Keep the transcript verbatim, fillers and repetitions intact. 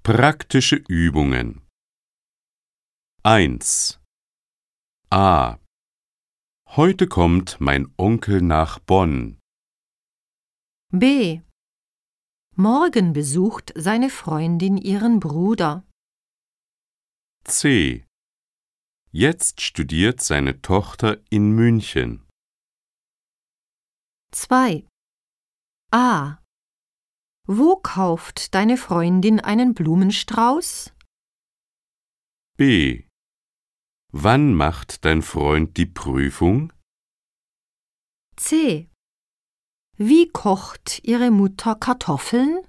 Praktische Übungen. eins. A. Heute kommt mein Onkel nach Bonn. B. Morgen besucht seine Freundin ihren Bruder. C. Jetzt studiert seine Tochter in München. zwei. A. Wo kauft deine Freundin einen Blumenstrauß? B. Wann macht dein Freund die Prüfung? C. Wie kocht ihre Mutter Kartoffeln?